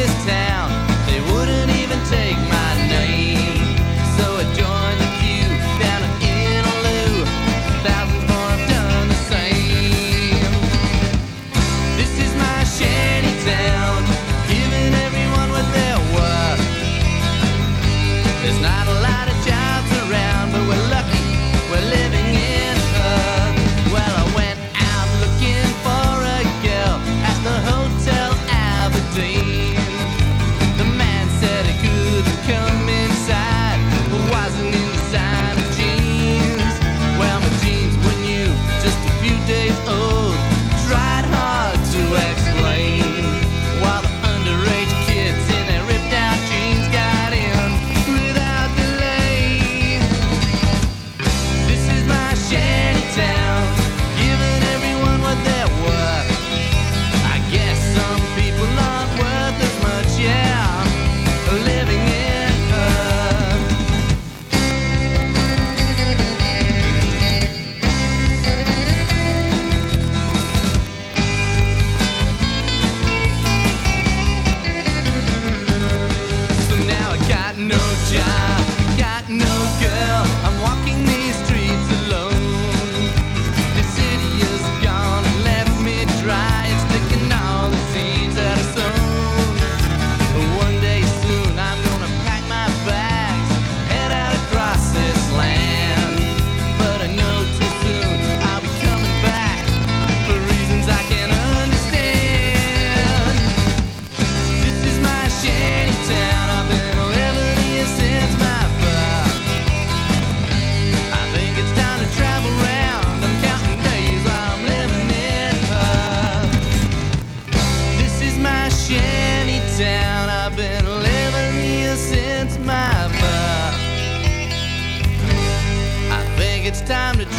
this town. They wouldn't even take my name. So I joined the queue down at Inaloo. Thousands more have done the same. This is my shanty town, giving everyone what they're worth. There's not a lot of jobs around, but we're lucky we're living in her. Well, I went out looking for a girl at the Hotel Aberdeen. The man said he couldn't come inside, but wasn't in designer jeans. Well, my jeans were new, just a few days old. Tried hard to explain, while the underage kids in their ripped out jeans got in without delay. This is my shanty town, giving everyone what they're worth. I guess some people aren't worth as much, yeah, living in her. So now I got no job, got no girl. I'm walking these streets alone. The city is gone and left me dry. It's taking all the seeds that I sown. But one day soon I'm gonna pack my bags, head out across this land. But I know too soon I'll be coming back for reasons I can't understand. This is my shanty town. I've been living here since my birth. I think it's time to travel round. I'm counting days while I'm living in her. This is my shanty town. I've been living here since my birth. I think it's time to